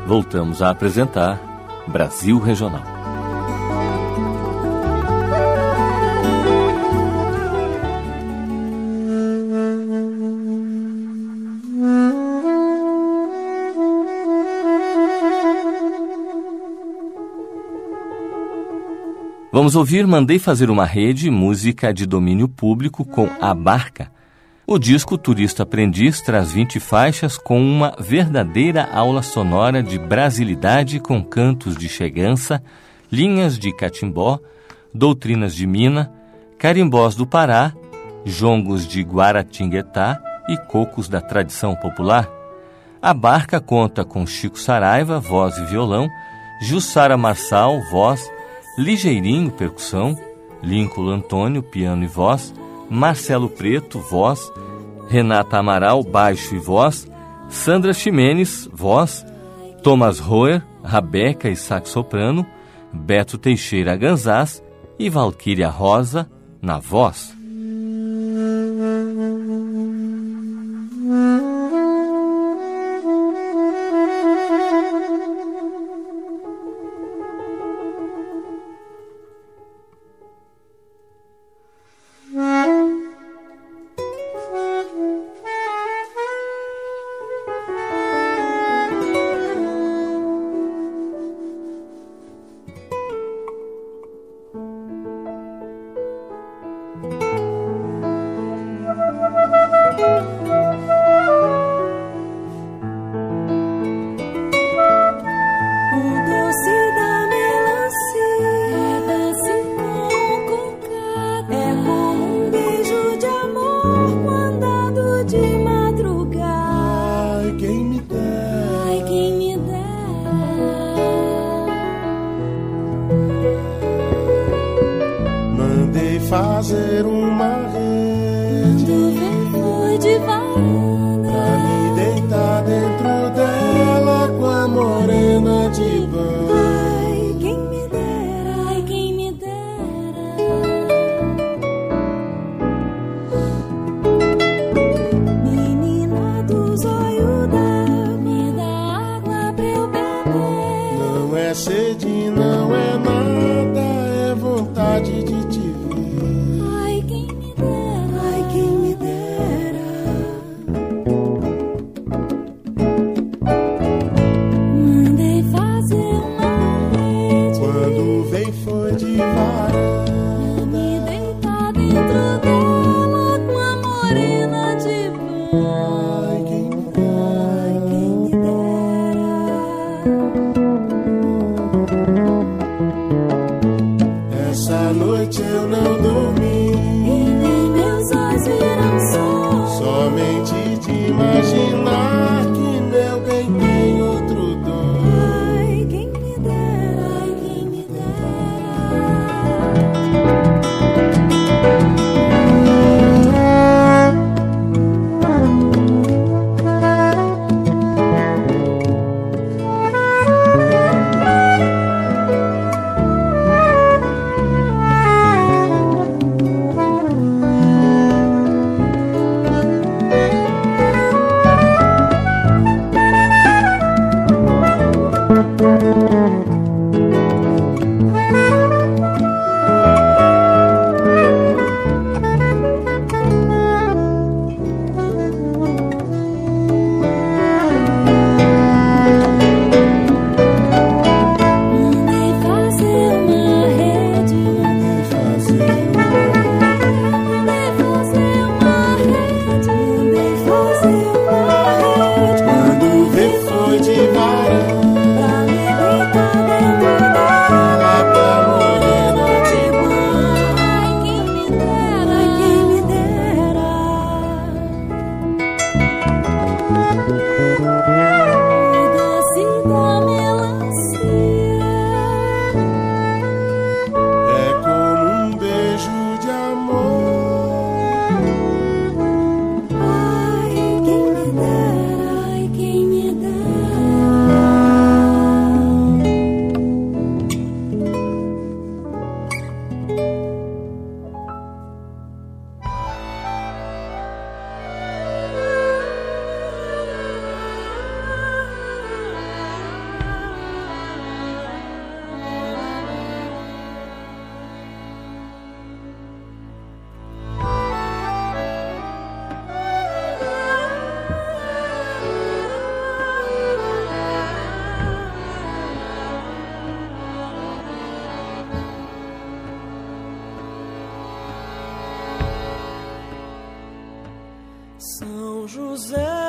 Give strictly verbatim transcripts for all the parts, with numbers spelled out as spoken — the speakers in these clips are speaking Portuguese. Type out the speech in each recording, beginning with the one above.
voltamos a apresentar Brasil Regional. Vamos ouvir Mandei Fazer uma Rede, música de domínio público com A Barca. O disco Turista Aprendiz traz vinte faixas com uma verdadeira aula sonora de brasilidade com cantos de chegança, linhas de catimbó, doutrinas de mina, carimbós do Pará, jongos de Guaratinguetá e cocos da tradição popular. A Barca conta com Chico Saraiva, voz e violão, Jussara Marçal, voz, Ligeirinho, percussão, Lincoln Antônio, piano e voz, Marcelo Preto, voz, Renata Amaral, baixo e voz, Sandra Ximenes, voz, Thomas Roer, rabeca e sax soprano, Beto Teixeira ganzás e Valquíria Rosa na voz. Fazer uma rede foi de varanda pra me deitar dentro dela com a morena de banho. Ai, quem me dera, ai, quem me dera. Menina dos olhos da, me dá água pra eu beber. Não é sede, não é nada, é vontade de te ver.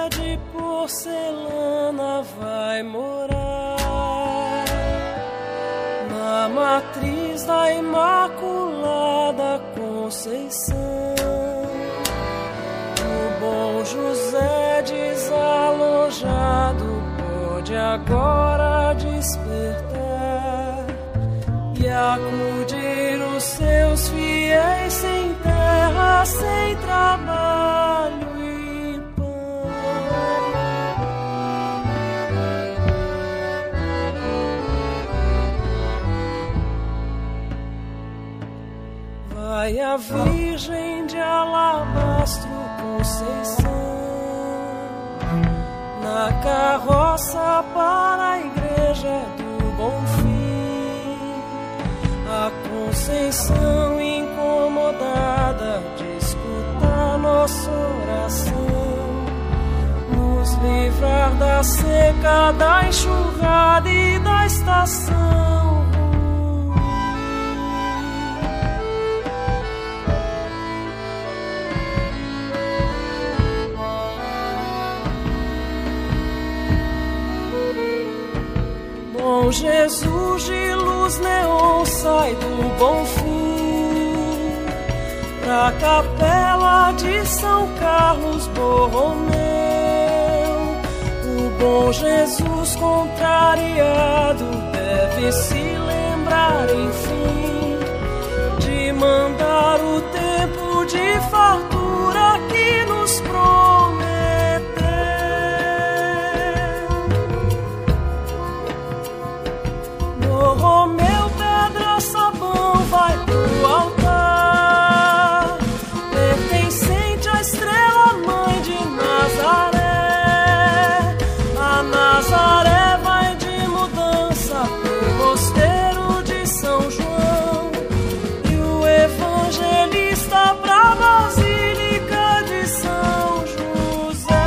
de porcelana vai morar na matriz da Imaculada Conceição. O bom José desalojado pode agora despertar e acudir os seus fiéis sem terra, sem trabalho e pão. Vai a Virgem de alabastro Conceição na carroça para a igreja do Bonfim. A Conceição incomodada de escutar nossa oração, nos livrar da seca, da enxurrada e da estação. Bom Jesus de luz neon sai do Bonfim pra capela de São Carlos Borromeu. O bom Jesus contrariado deve se lembrar enfim de mandar o tempo de fartura que nos prometeu. Borromeu, pedra, sabão, vai pro altar, pertencente à estrela mãe de Nazaré. A Nazaré vai de mudança pro mosteiro de São João e o evangelista pra Basílica de São José.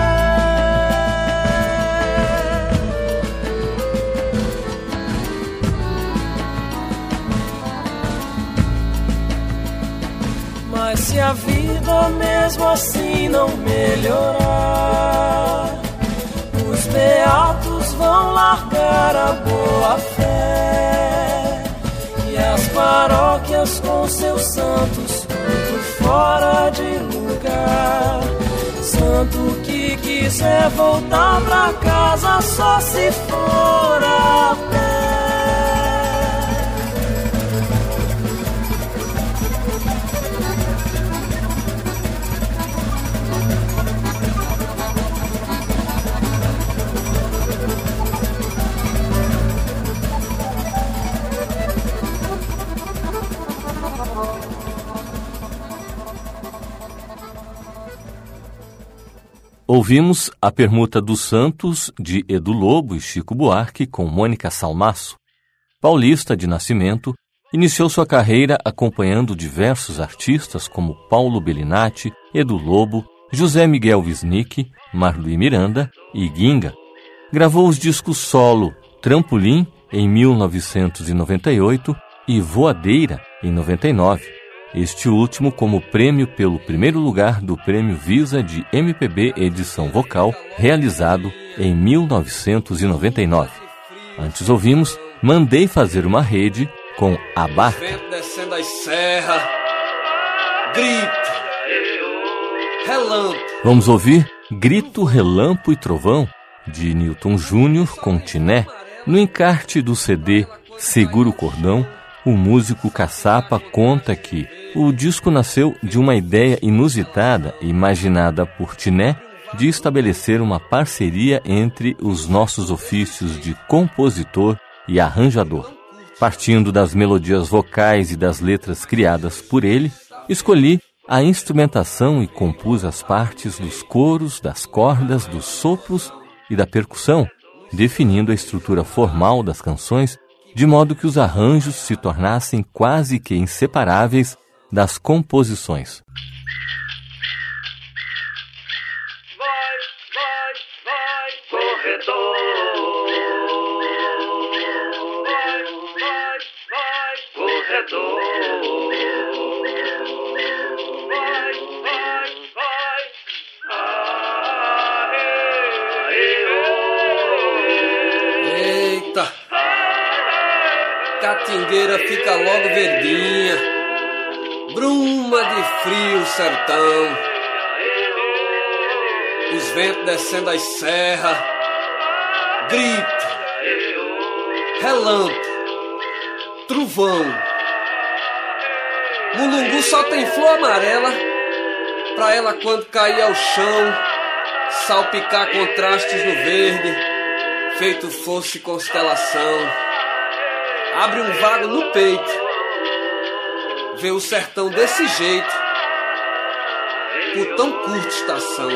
Mas se a vida mesmo assim não melhorar, os beatos vão largar a boa fé e as paróquias com seus santos tudo fora de lugar. Santo que quiser voltar pra casa só se for a pé. Ouvimos a Permuta dos Santos, de Edu Lobo e Chico Buarque, com Mônica Salmaço. Paulista de nascimento, iniciou sua carreira acompanhando diversos artistas como Paulo Bellinati, Edu Lobo, José Miguel Wisnik, Marluí Miranda e Ginga. Gravou os discos solo Trampolim, em mil novecentos e noventa e oito, e Voadeira, em noventa e nove. Este último como prêmio pelo primeiro lugar do Prêmio Visa de M P B Edição Vocal, realizado em mil novecentos e noventa e nove. Antes ouvimos Mandei Fazer Uma Rede, com A Barca. Vento descendo as serras, grito, relâmpago. Vamos ouvir Grito, Relampo e Trovão, de Newton Júnior com Tiné, no encarte do C D Segura o Cordão. O músico Caçapa conta que o disco nasceu de uma ideia inusitada imaginada por Tiné de estabelecer uma parceria entre os nossos ofícios de compositor e arranjador. Partindo das melodias vocais e das letras criadas por ele, escolhi a instrumentação e compus as partes dos coros, das cordas, dos sopros e da percussão, definindo a estrutura formal das canções, de modo que os arranjos se tornassem quase que inseparáveis das composições. Vai, vai, vai, corredor. Vai, vai, vai, corredor. Vai, vai, vai, arredor. canta, catingueira fica logo verdinha, bruma de frio sertão, os ventos descendo as serras, grito, relâmpago, trovão. Mulungu só tem flor amarela, pra ela quando cair ao chão, salpicar contrastes no verde, feito fosse constelação. Abre um vago no peito, vê o sertão desse jeito, por tão curta estação.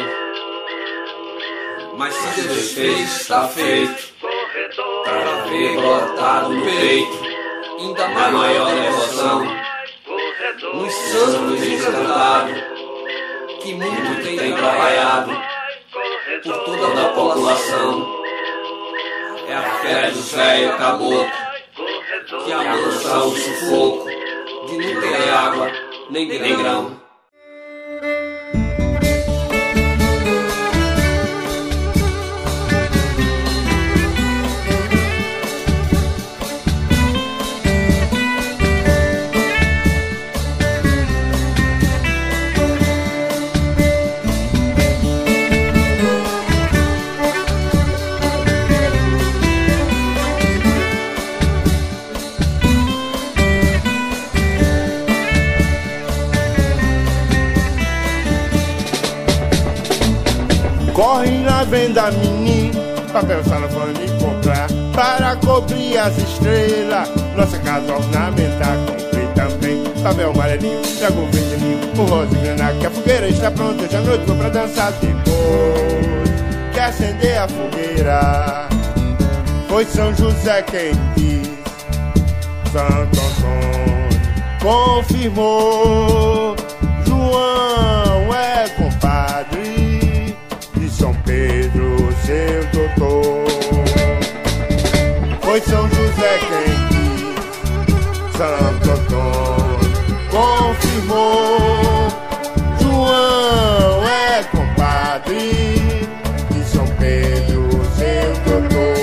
Mas se Deus fez, está feito, pra ver brotado no peito, ainda maior devoção, nos santos encantados, que muito tem trabalhado por toda a população. É a fé do velho caboclo que amansa o sufoco de não ter água nem grão. Corre na venda mini, papel salafane comprar, para cobrir as estrelas, nossa casa ornamentar. Comprei também papel amarelinho, trago o vermelhinho, o rosa e granada, que a fogueira está pronta, hoje à noite vou pra dançar. Depois que acender a fogueira, foi São José quem quis, Santo Antônio confirmou, João é compadre, São Pedro, seu doutor. Foi São José quem quis, Santo Antônio confirmou, João é compadre de São Pedro, seu doutor.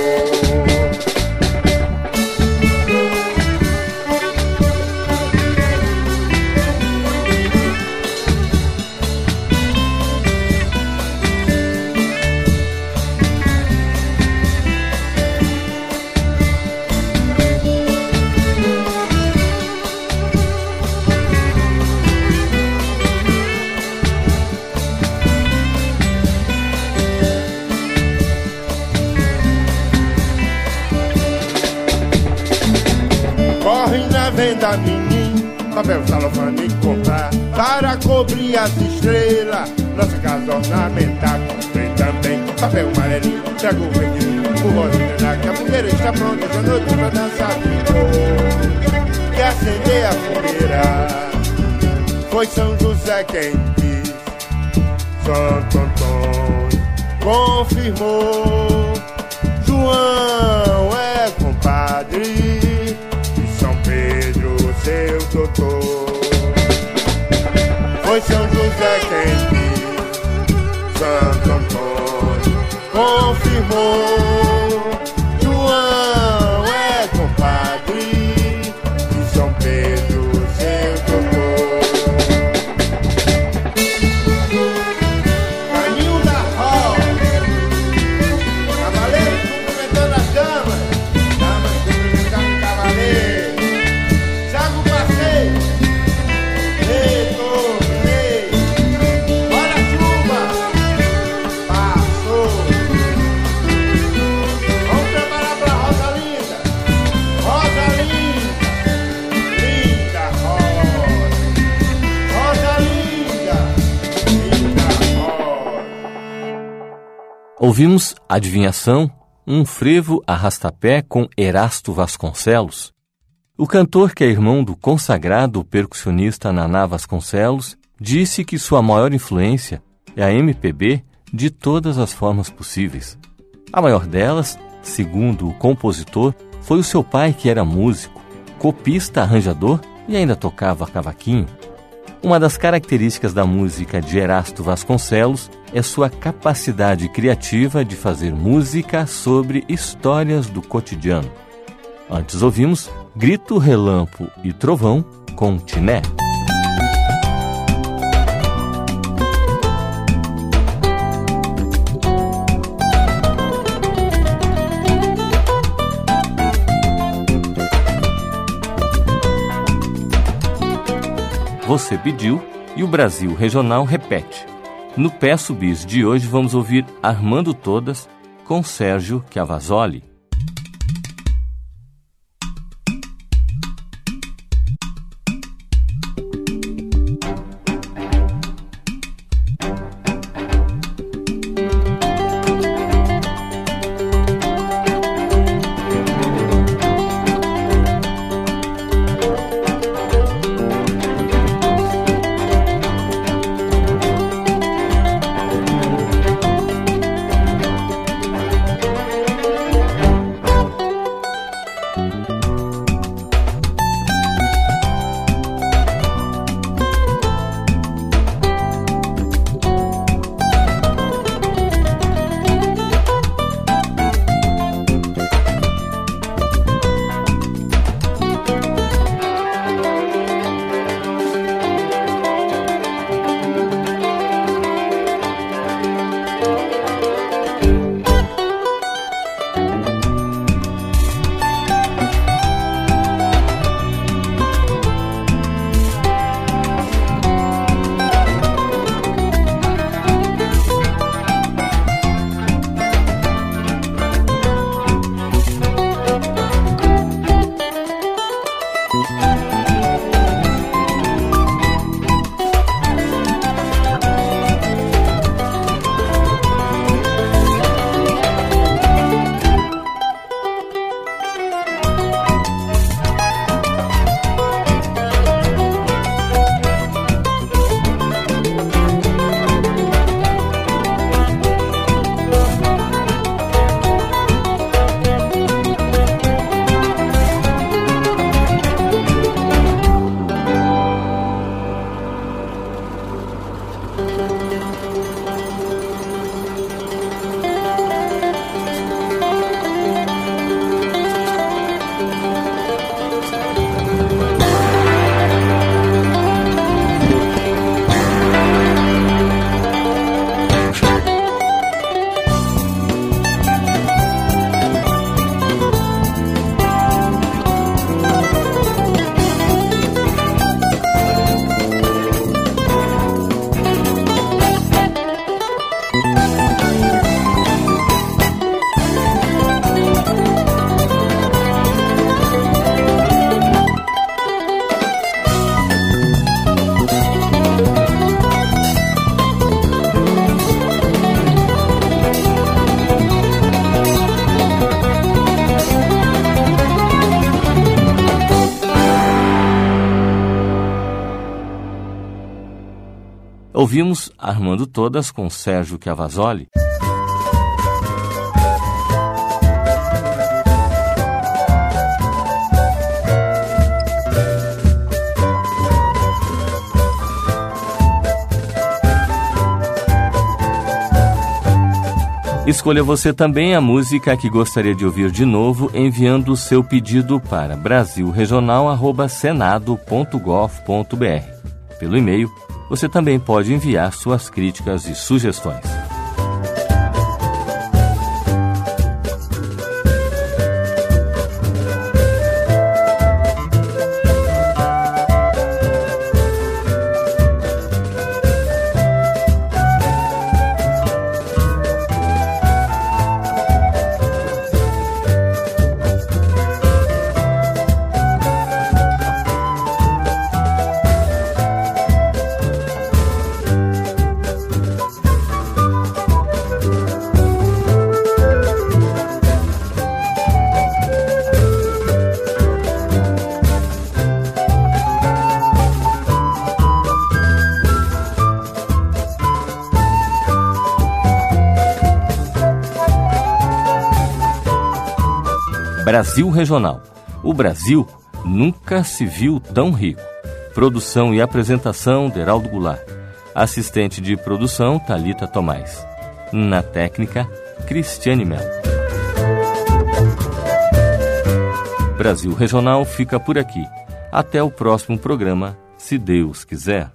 Venda menino, papel salofane comprar, para cobrir as estrelas, nossa casa ornamentar. Comprei também papel amarelinho, trago o vermelhinho, o rosa e granada, que a fogueira está pronta, hoje à noite pra dançar. Ficou que acender a fogueira, foi São José quem quis, Santo Antônio confirmou, João é compadre, seu doutor. Foi São José quem quis, Santo Antônio confirmou, João é compadre de São Pedro, seu doutor. Caminho da roça, cavaleiro cumprimentando as damas, damas cumprimentando o cavaleiro. Ouvimos Adivinhação, um frevo arrastapé com Erasto Vasconcelos. O cantor, que é irmão do consagrado percussionista Naná Vasconcelos, disse que sua maior influência é a M P B de todas as formas possíveis. A maior delas, segundo o compositor, foi o seu pai, que era músico, copista, arranjador e ainda tocava cavaquinho. Uma das características da música de Erasto Vasconcelos é sua capacidade criativa de fazer música sobre histórias do cotidiano. Antes ouvimos Grito, Relampo e Trovão com Tiné. Você pediu e o Brasil Regional repete. No Peço Bis de hoje vamos ouvir Armando Todas com Sérgio Chiavasoli. Ouvimos Armando Todas com Sérgio Chiavasoli. Escolha você também a música que gostaria de ouvir de novo, enviando o seu pedido para brasil regional arroba senado ponto gov ponto br. Pelo e-mail, você também pode enviar suas críticas e sugestões. Brasil Regional. O Brasil nunca se viu tão rico. Produção e apresentação, Deraldo Goulart. Assistente de produção, Thalita Tomás. Na técnica, Cristiane Melo. Brasil Regional fica por aqui. Até o próximo programa, se Deus quiser.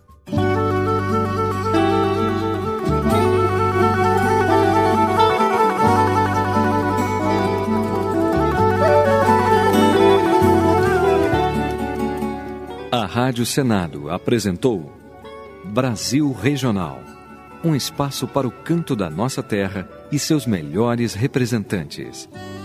A Rádio Senado apresentou Brasil Regional, um espaço para o canto da nossa terra e seus melhores representantes.